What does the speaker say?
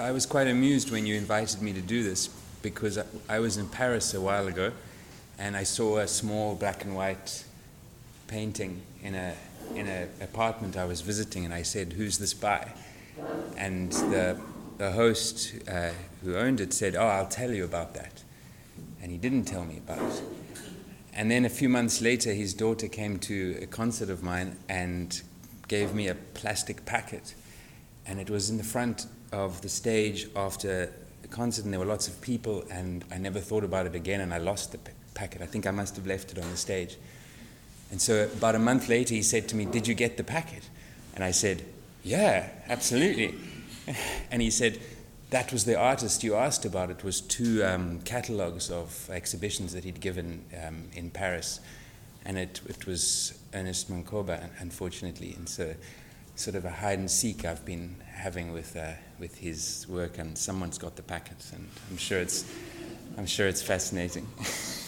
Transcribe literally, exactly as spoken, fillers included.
I was quite amused when you invited me to do this, because I, I was in Paris a while ago, and I saw a small black and white painting in a in an apartment I was visiting, and I said, "Who's this by?" And the the host uh, who owned it said, "Oh, I'll tell you about that." And he didn't tell me about it. And then a few months later, his daughter came to a concert of mine and gave me a plastic packet. And it was in the front of the stage after the concert, and there were lots of people, and I never thought about it again, and I lost the p- packet. I think I must have left it on the stage. And so about a month later, he said to me, "Did you get the packet?" And I said, "Yeah, absolutely." And he said, "That was the artist you asked about. It was two um, catalogues of exhibitions that he'd given um, in Paris. And it, it was Ernest Mancoba, unfortunately. And so sort of a hide and seek I've been having with uh, with his work, and someone's got the packet, and I'm sure it's I'm sure it's fascinating."